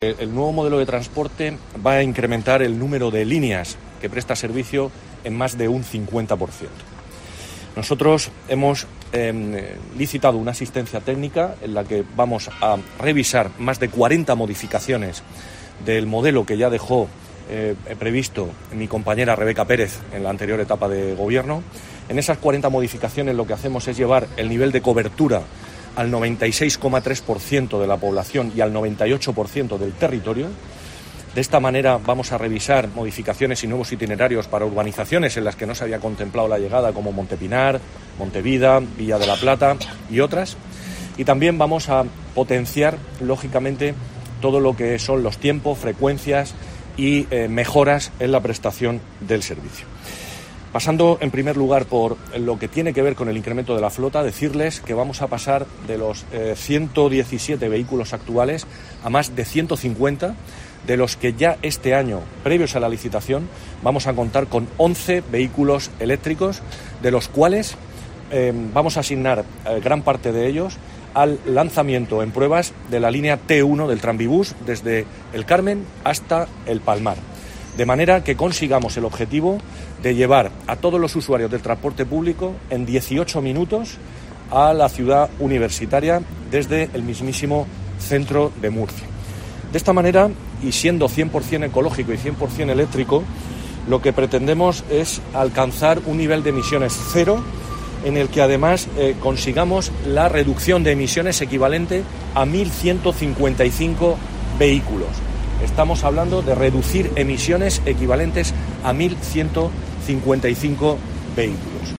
El nuevo modelo de transporte va a incrementar el número de líneas que presta servicio en más de un 50%. Nosotros hemos licitado una asistencia técnica en la que vamos a revisar más de 40 modificaciones del modelo que ya dejó previsto mi compañera Rebeca Pérez en la anterior etapa de gobierno. En esas 40 modificaciones lo que hacemos es llevar el nivel de cobertura al 96,3% de la población y al 98% del territorio. De esta manera vamos a revisar modificaciones y nuevos itinerarios para urbanizaciones en las que no se había contemplado la llegada, como Montepinar, Montevida, Villa de la Plata y otras. Y también vamos a potenciar, lógicamente, todo lo que son los tiempos, frecuencias y mejoras en la prestación del servicio. Pasando en primer lugar por lo que tiene que ver con el incremento de la flota, decirles que vamos a pasar de los 117 vehículos actuales a más de 150, de los que ya este año, previos a la licitación, vamos a contar con 11 vehículos eléctricos, de los cuales vamos a asignar gran parte de ellos al lanzamiento en pruebas de la línea T1 del Tranvibús desde El Carmen hasta El Palmar. De manera que consigamos el objetivo de llevar a todos los usuarios del transporte público en 18 minutos a la ciudad universitaria desde el mismísimo centro de Murcia. De esta manera, y siendo 100% ecológico y 100% eléctrico, lo que pretendemos es alcanzar un nivel de emisiones cero, en el que además consigamos la reducción de emisiones equivalente a 1.155 vehículos. Estamos hablando de reducir emisiones equivalentes a 1.155 vehículos.